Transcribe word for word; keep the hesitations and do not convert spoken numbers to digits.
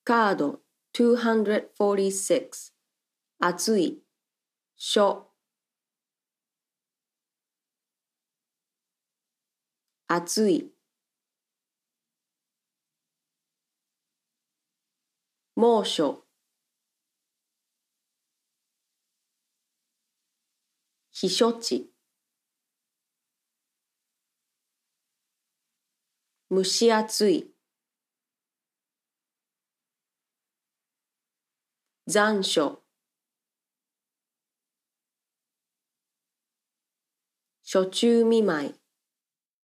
カードにひゃくよんじゅうろく暑い暑暑い猛暑避暑地蒸し暑い残暑暑中見舞い